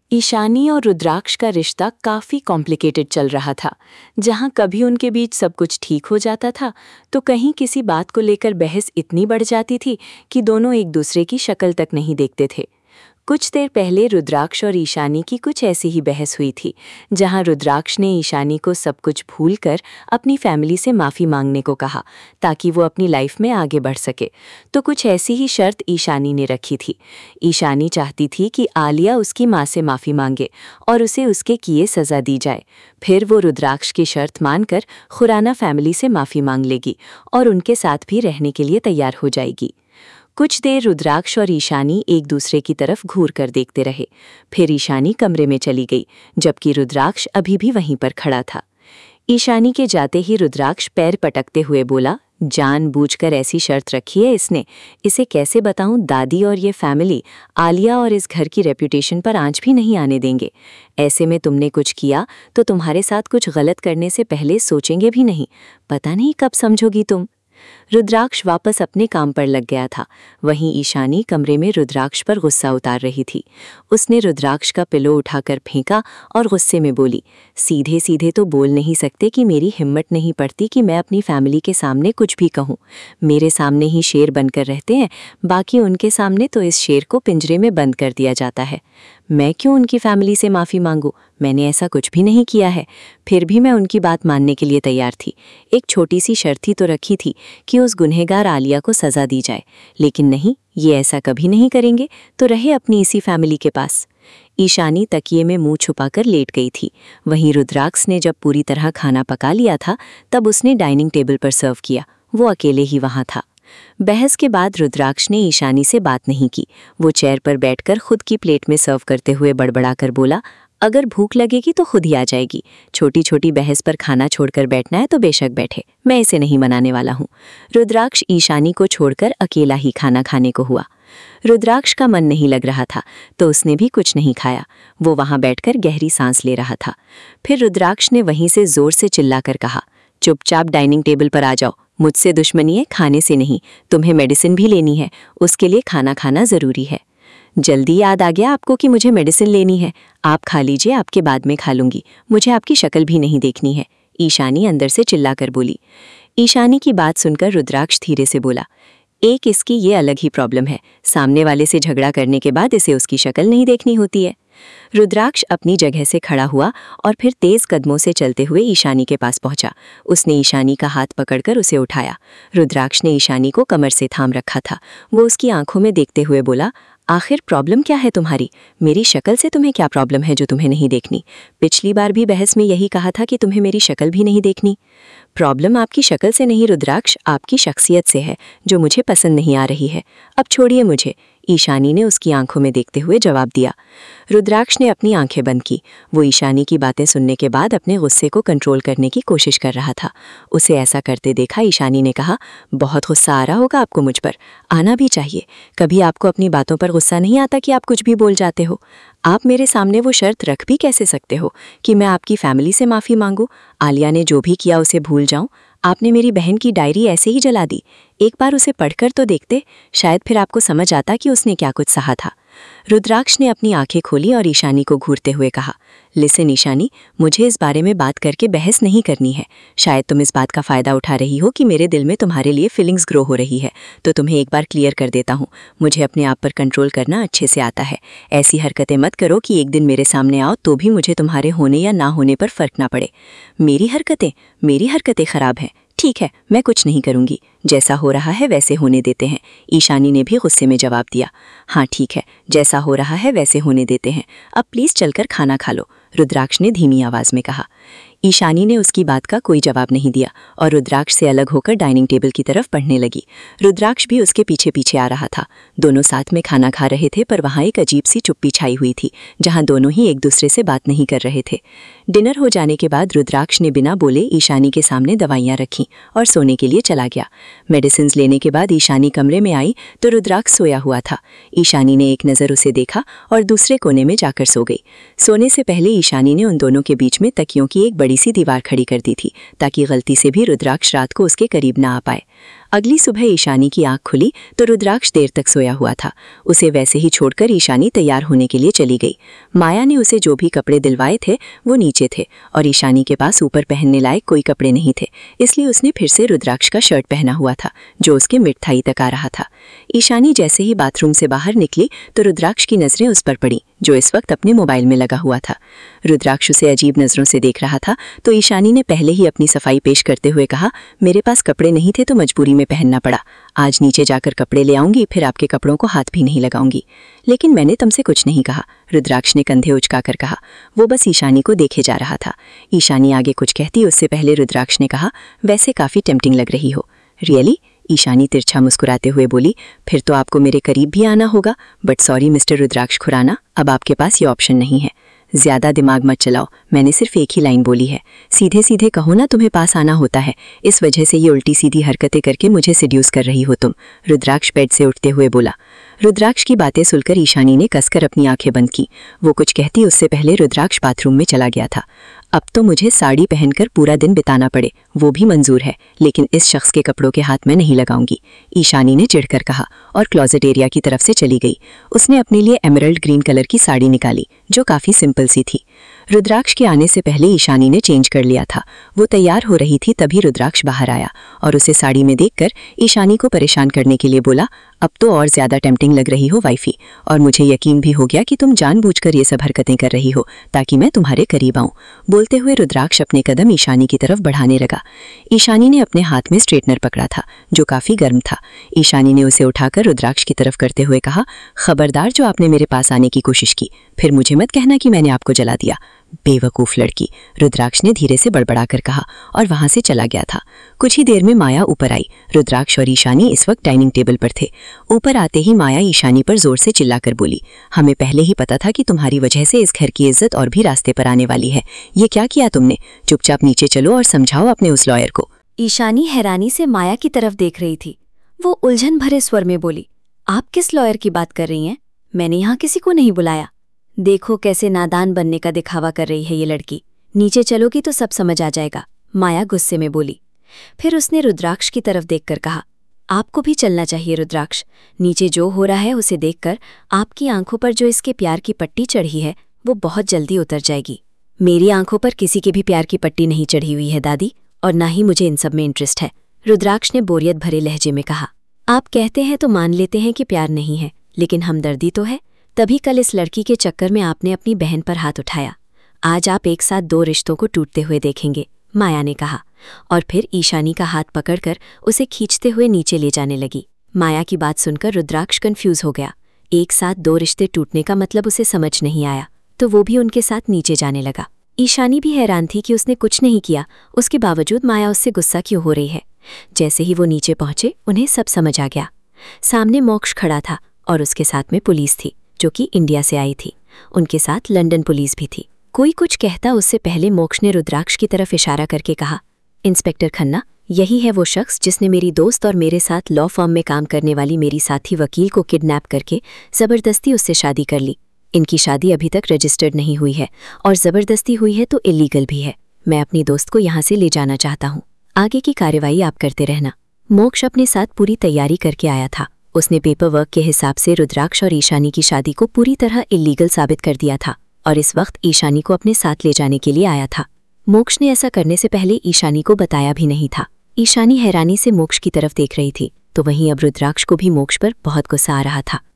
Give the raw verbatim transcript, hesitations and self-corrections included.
ईशानी और रुद्राक्ष का रिश्ता काफी कॉम्प्लिकेटेड चल रहा था। जहां कभी उनके बीच सब कुछ ठीक हो जाता था, तो कहीं किसी बात को लेकर बहस इतनी बढ़ जाती थी कि दोनों एक दूसरे की शक्ल तक नहीं देखते थे। कुछ देर पहले रुद्राक्ष और ईशानी की कुछ ऐसी ही बहस हुई थी, जहां रुद्राक्ष ने ईशानी को सब कुछ भूलकर अपनी फैमिली से माफ़ी मांगने को कहा, ताकि वो अपनी लाइफ में आगे बढ़ सके। तो कुछ ऐसी ही शर्त ईशानी ने रखी थी। ईशानी चाहती थी कि आलिया उसकी माँ से माफ़ी मांगे और उसे उसके किए सज़ा दी जाए। फिर वो रुद्राक्ष की शर्त मानकर खुराना फैमिली से माफ़ी मांग लेगी और उनके साथ भी रहने के लिए तैयार हो जाएगी। कुछ देर रुद्राक्ष और ईशानी एक दूसरे की तरफ घूर कर देखते रहे। फिर ईशानी कमरे में चली गई, जबकि रुद्राक्ष अभी भी वहीं पर खड़ा था। ईशानी के जाते ही रुद्राक्ष पैर पटकते हुए बोला, जानबूझकर ऐसी शर्त रखी है इसने। इसे कैसे बताऊं, दादी और ये फैमिली आलिया और इस घर की रेप्यूटेशन पर आंच भी नहीं आने देंगे। ऐसे में तुमने कुछ किया तो तुम्हारे साथ कुछ गलत करने से पहले सोचेंगे भी नहीं। पता नहीं कब समझोगी तुम। रुद्राक्ष वापस अपने काम पर लग गया था। वहीं ईशानी कमरे में रुद्राक्ष पर गुस्सा उतार रही थी। उसने रुद्राक्ष का पिलो उठाकर फेंका और गुस्से में बोली, सीधे सीधे तो बोल नहीं सकते कि मेरी हिम्मत नहीं पड़ती कि मैं अपनी फैमिली के सामने कुछ भी कहूँ। मेरे सामने ही शेर बनकर रहते हैं, बाकी उनके सामने तो इस शेर को पिंजरे में बंद कर दिया जाता है। मैं क्यों उनकी फैमिली से माफ़ी मांगूं? मैंने ऐसा कुछ भी नहीं किया है। फिर भी मैं उनकी बात मानने के लिए तैयार थी। एक छोटी सी शर्त ही तो रखी थी कि उस गुनहगार आलिया को सज़ा दी जाए, लेकिन नहीं, ये ऐसा कभी नहीं करेंगे, तो रहे अपनी इसी फैमिली के पास। ईशानी तकिए में मुंह छुपाकर लेट गई थी। वहीं रुद्राक्ष ने जब पूरी तरह खाना पका लिया था, तब उसने डाइनिंग टेबल पर सर्व किया। वो अकेले ही वहाँ था। बहस के बाद रुद्राक्ष ने ईशानी से बात नहीं की। वो चेयर पर बैठकर खुद की प्लेट में सर्व करते हुए बड़बड़ाकर बोला, अगर भूख लगेगी तो खुद ही आ जाएगी। छोटी छोटी बहस पर खाना छोड़कर बैठना है तो बेशक बैठे, मैं इसे नहीं मनाने वाला हूँ। रुद्राक्ष ईशानी को छोड़कर अकेला ही खाना खाने को हुआ। रुद्राक्ष का मन नहीं लग रहा था, तो उसने भी कुछ नहीं खाया। वो वहाँ बैठकर गहरी सांस ले रहा था। फिर रुद्राक्ष ने वहीं से जोर से चिल्लाकर कहा, चुपचाप डाइनिंग टेबल पर आ जाओ। मुझसे दुश्मनी है, खाने से नहीं। तुम्हें मेडिसिन भी लेनी है, उसके लिए खाना खाना ज़रूरी है। जल्दी याद आ गया आपको कि मुझे मेडिसिन लेनी है। आप खा लीजिए, आपके बाद में खा लूँगी। मुझे आपकी शक्ल भी नहीं देखनी है, ईशानी अंदर से चिल्लाकर बोली। ईशानी की बात सुनकर रुद्राक्ष धीरे से बोला, एक इसकी ये अलग ही प्रॉब्लम है। सामने वाले से झगड़ा करने के बाद इसे उसकी शक्ल नहीं देखनी होती है। रुद्राक्ष अपनी जगह से खड़ा हुआ और फिर तेज कदमों से चलते हुए ईशानी के पास पहुंचा। उसने ईशानी का हाथ पकड़कर उसे उठाया। रुद्राक्ष ने ईशानी को कमर से थाम रखा था। वो उसकी आंखों में देखते हुए बोला, आखिर प्रॉब्लम क्या है तुम्हारी? मेरी शक्ल से तुम्हें क्या प्रॉब्लम है जो तुम्हें नहीं देखनी? पिछली बार भी बहस में यही कहा था कि तुम्हें मेरी शक्ल भी नहीं देखनी। प्रॉब्लम आपकी शक्ल से नहीं रुद्राक्ष, आपकी शख्सियत से है, जो मुझे पसंद नहीं आ रही है। अब छोड़िए मुझे, ईशानी ने उसकी आंखों में देखते हुए जवाब दिया। रुद्राक्ष ने अपनी आंखें बंद की। वो ईशानी की बातें सुनने के बाद अपने गुस्से को कंट्रोल करने की कोशिश कर रहा था। उसे ऐसा करते देखा ईशानी ने कहा, बहुत गुस्सा आ रहा होगा आपको मुझ पर। आना भी चाहिए। कभी आपको अपनी बातों पर गुस्सा नहीं आता कि आप कुछ भी बोल जाते हो? आप मेरे सामने वो शर्त रख भी कैसे सकते हो कि मैं आपकी फैमिली से माफ़ी मांगूं? आलिया ने जो भी किया उसे भूल जाऊं? आपने मेरी बहन की डायरी ऐसे ही जला दी। एक बार उसे पढ़कर तो देखते, शायद फिर आपको समझ आता कि उसने क्या कुछ सहा था। रुद्राक्ष ने अपनी आंखें खोली और ईशानी को घूरते हुए कहा, लिसन ईशानी, मुझे इस बारे में बात करके बहस नहीं करनी है। शायद तुम इस बात का फ़ायदा उठा रही हो कि मेरे दिल में तुम्हारे लिए फीलिंग्स ग्रो हो रही है, तो तुम्हें एक बार क्लियर कर देता हूँ, मुझे अपने आप पर कंट्रोल करना अच्छे से आता है। ऐसी हरकतें मत करो कि एक दिन मेरे सामने आओ तो भी मुझे तुम्हारे होने या ना होने पर फ़र्क ना पड़े। मेरी हरकतें मेरी हरकतें ख़राब हैं? ठीक है, मैं कुछ नहीं करूंगी। जैसा हो रहा है वैसे होने देते हैं। ईशानी ने भी गुस्से में जवाब दिया। हाँ ठीक है, जैसा हो रहा है वैसे होने देते हैं। अब प्लीज़ चलकर खाना खा लो, रुद्राक्ष ने धीमी आवाज़ में कहा। ईशानी ने उसकी बात का कोई जवाब नहीं दिया और रुद्राक्ष से अलग होकर डाइनिंग टेबल की तरफ बढ़ने लगी। रुद्राक्ष भी उसके पीछे पीछे आ रहा था। दोनों साथ में खाना खा रहे थे, पर वहाँ एक अजीब सी चुप्पी छाई हुई थी, जहाँ दोनों ही एक दूसरे से बात नहीं कर रहे थे। डिनर हो जाने के बाद रुद्राक्ष ने बिना बोले ईशानी के सामने दवाइयाँ रखीं और सोने के लिए चला गया। मेडिसिन लेने के बाद ईशानी कमरे में आई तो रुद्राक्ष सोया हुआ था। ईशानी ने एक नज़र उसे देखा और दूसरे कोने में जाकर सो गई। सोने से पहले ईशानी ने उन दोनों के बीच में तकियों की एक बड़ी सी दीवार खड़ी कर दी थी, ताकि गलती से भी रुद्राक्ष रात को उसके करीब ना आ पाए। अगली सुबह ईशानी की आंख खुली तो रुद्राक्ष देर तक सोया हुआ था। उसे वैसे ही छोड़कर ईशानी तैयार होने के लिए चली गई। माया ने उसे जो भी कपड़े दिलवाए थे वो नीचे थे और ईशानी के पास ऊपर पहनने लायक कोई कपड़े नहीं थे, इसलिए उसने फिर से रुद्राक्ष का शर्ट पहना हुआ था जो उसके मिड थाई तक आ रहा था। ईशानी जैसे ही बाथरूम से बाहर निकली तो रुद्राक्ष की नजरें उस पर पड़ी जो इस वक्त अपने मोबाइल में लगा हुआ था। रुद्राक्ष उसे अजीब नजरों से देख रहा था तो ईशानी ने पहले ही अपनी सफाई पेश करते हुए कहा, मेरे पास कपड़े नहीं थे तो मजबूरी में पहनना पड़ा। आज नीचे जाकर कपड़े ले आऊंगी, फिर आपके कपड़ों को हाथ भी नहीं लगाऊंगी। लेकिन मैंने तुमसे कुछ नहीं कहा, रुद्राक्ष ने कंधे उचकाकर कहा। वो बस ईशानी को देखे जा रहा था। ईशानी आगे कुछ कहती उससे पहले रुद्राक्ष ने कहा, वैसे काफी टेम्पटिंग लग रही हो। रियली? ईशानी तिरछा मुस्कुराते हुए बोली, फिर तो आपको मेरे करीब भी आना होगा। But sorry mister Rudraksh Khurana, अब आपके पास ये ऑप्शन नहीं है। ज्यादा दिमाग मत चलाओ, मैंने सिर्फ एक ही लाइन बोली है। सीधे सीधे कहो ना तुम्हें पास आना होता है, इस वजह से ये उल्टी सीधी हरकतें करके मुझे सिड्यूस कर रही हो तुम, रुद्राक्ष बेड से उठते हुए बोला। रुद्राक्ष की बातें सुनकर ईशानी ने कसकर अपनी आंखें बंद की। वो कुछ कहती उससे पहले रुद्राक्ष बाथरूम में चला गया था। अब तो मुझे साड़ी पहनकर पूरा दिन बिताना पड़े वो भी मंजूर है, लेकिन इस शख्स के कपड़ों के हाथ में नहीं लगाऊंगी, ईशानी ने चिढ़कर कहा और क्लोजेट एरिया की तरफ से चली गई। उसने अपने लिए एमरल्ड ग्रीन कलर की साड़ी निकाली जो काफी सिंपल सी थी। रुद्राक्ष के आने से पहले ईशानी ने चेंज कर लिया था। वो तैयार हो रही थी तभी रुद्राक्ष बाहर आया और उसे साड़ी में देखकर ईशानी को परेशान करने के लिए बोला, अब तो और ज्यादा टेम्पटिंग लग रही हो वाइफी, और मुझे यकीन भी हो गया कि तुम जानबूझकर ये सब हरकतें कर रही हो ताकि मैं तुम्हारे करीब आऊं। बोलते हुए रुद्राक्ष अपने कदम ईशानी की तरफ बढ़ाने लगा। ईशानी ने अपने हाथ में स्ट्रेटनर पकड़ा था जो काफी गर्म था। ईशानी ने उसे उठाकर रुद्राक्ष की तरफ करते हुए कहा, खबरदार जो आपने मेरे पास आने की कोशिश की, फिर मुझे मत कहना कि मैंने आपको जला दिया। बेवकूफ लड़की, रुद्राक्ष ने धीरे से बड़बड़ाकर कहा और वहां से चला गया था। कुछ ही देर में माया ऊपर आई। रुद्राक्ष और ईशानी इस वक्त डाइनिंग टेबल पर थे। ऊपर आते ही माया ईशानी पर जोर से चिल्लाकर बोली, हमें पहले ही पता था कि तुम्हारी वजह से इस घर की इज्जत और भी रास्ते पर आने वाली है। ये क्या किया तुमने? चुपचाप नीचे चलो और समझाओ अपने उस लॉयर को। ईशानी हैरानी से माया की तरफ देख रही थी। वो उलझन भरे स्वर में बोली, आप किस लॉयर की बात कर रही हैं? मैंने यहाँ किसी को नहीं बुलाया। देखो कैसे नादान बनने का दिखावा कर रही है ये लड़की। नीचे चलोगी तो सब समझ आ जाएगा, माया गुस्से में बोली। फिर उसने रुद्राक्ष की तरफ देखकर कहा, आपको भी चलना चाहिए रुद्राक्ष। नीचे जो हो रहा है उसे देखकर आपकी आंखों पर जो इसके प्यार की पट्टी चढ़ी है वो बहुत जल्दी उतर जाएगी। मेरी आंखों पर किसी के भी प्यार की पट्टी नहीं चढ़ी हुई है दादी, और ना ही मुझे इन सब में इंटरेस्ट है, रुद्राक्ष ने बोरियत भरे लहजे में कहा। आप कहते हैं तो मान लेते हैं कि प्यार नहीं है, लेकिन हमदर्दी तो है। तभी कल इस लड़की के चक्कर में आपने अपनी बहन पर हाथ उठाया। आज आप एक साथ दो रिश्तों को टूटते हुए देखेंगे, माया ने कहा, और फिर ईशानी का हाथ पकड़कर उसे खींचते हुए नीचे ले जाने लगी। माया की बात सुनकर रुद्राक्ष कंफ्यूज हो गया। एक साथ दो रिश्ते टूटने का मतलब उसे समझ नहीं आया, तो वो भी उनके साथ नीचे जाने लगा। ईशानी भी हैरान थी कि उसने कुछ नहीं किया, उसके बावजूद माया उससे गुस्सा क्यों हो रही है। जैसे ही वो नीचे पहुंचे उन्हें सब समझ आ गया। सामने मोक्ष खड़ा था और उसके साथ में पुलिस थी जो कि इंडिया से आई थी। उनके साथ लंदन पुलिस भी थी। कोई कुछ कहता उससे पहले मोक्ष ने रुद्राक्ष की तरफ इशारा करके कहा, इंस्पेक्टर खन्ना, यही है वो शख्स जिसने मेरी दोस्त और मेरे साथ लॉ फर्म में काम करने वाली मेरी साथी वकील को किडनैप करके जबरदस्ती उससे शादी कर ली। इनकी शादी अभी तक रजिस्टर्ड नहीं हुई है और जबरदस्ती हुई है तो इलीगल भी है। मैं अपनी दोस्त को यहाँ से ले जाना चाहता हूँ। आगे की कार्यवाही आप करते रहना। मोक्ष अपने साथ पूरी तैयारी करके आया था। उसने पेपर वर्क के हिसाब से रुद्राक्ष और ईशानी की शादी को पूरी तरह इलीगल साबित कर दिया था और इस वक्त ईशानी को अपने साथ ले जाने के लिए आया था। मोक्ष ने ऐसा करने से पहले ईशानी को बताया भी नहीं था। ईशानी हैरानी से मोक्ष की तरफ देख रही थी, तो वहीं अब रुद्राक्ष को भी मोक्ष पर बहुत गुस्सा आ रहा था।